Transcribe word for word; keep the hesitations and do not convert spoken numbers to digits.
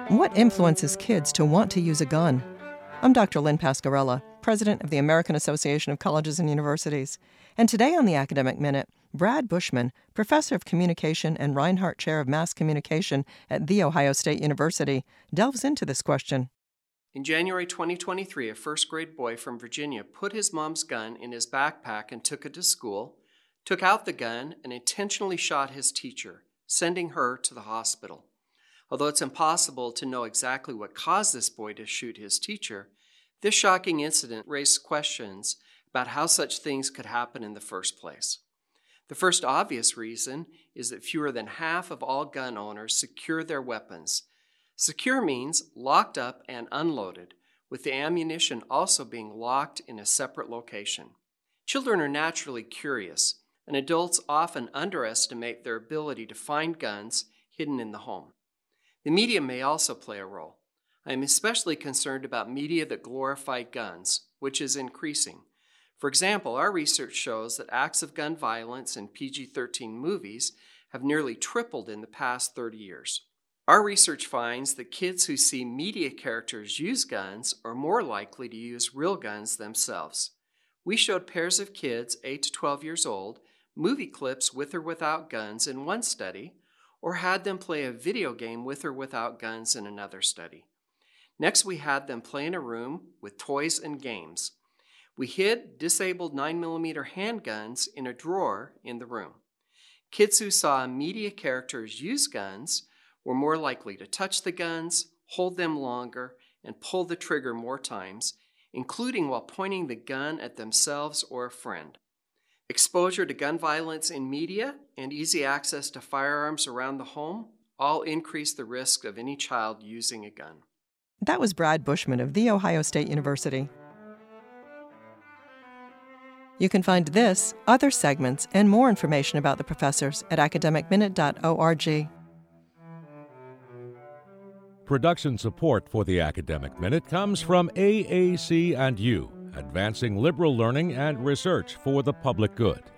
What influences kids to want to use a gun? I'm Doctor Lynn Pasquarella, president of the American Association of Colleges and Universities. And today on the Academic Minute, Brad Bushman, professor of communication and Reinhardt Chair of Mass Communication at The Ohio State University, delves into this question. In January twenty twenty-three, a first-grade boy from Virginia put his mom's gun in his backpack and took it to school, took out the gun, and intentionally shot his teacher, sending her to the hospital. Although it's impossible to know exactly what caused this boy to shoot his teacher, this shocking incident raised questions about how such things could happen in the first place. The first obvious reason is that fewer than half of all gun owners secure their weapons. Secure means locked up and unloaded, with the ammunition also being locked in a separate location. Children are naturally curious, and adults often underestimate their ability to find guns hidden in the home. The media may also play a role. I am especially concerned about media that glorify guns, which is increasing. For example, our research shows that acts of gun violence in P G thirteen movies have nearly tripled in the past thirty years. Our research finds that kids who see media characters use guns are more likely to use real guns themselves. We showed pairs of kids eight to twelve years old movie clips with or without guns in one study, or had them play a video game with or without guns in another study. Next, we had them play in a room with toys and games. We hid disabled nine millimeter handguns in a drawer in the room. Kids who saw media characters use guns were more likely to touch the guns, hold them longer, and pull the trigger more times, including while pointing the gun at themselves or a friend. Exposure to gun violence in media and easy access to firearms around the home all increase the risk of any child using a gun. That was Brad Bushman of The Ohio State University. You can find this, other segments, and more information about the professors at academic minute dot org. Production support for the Academic Minute comes from A A C and U, advancing liberal learning and research for the public good.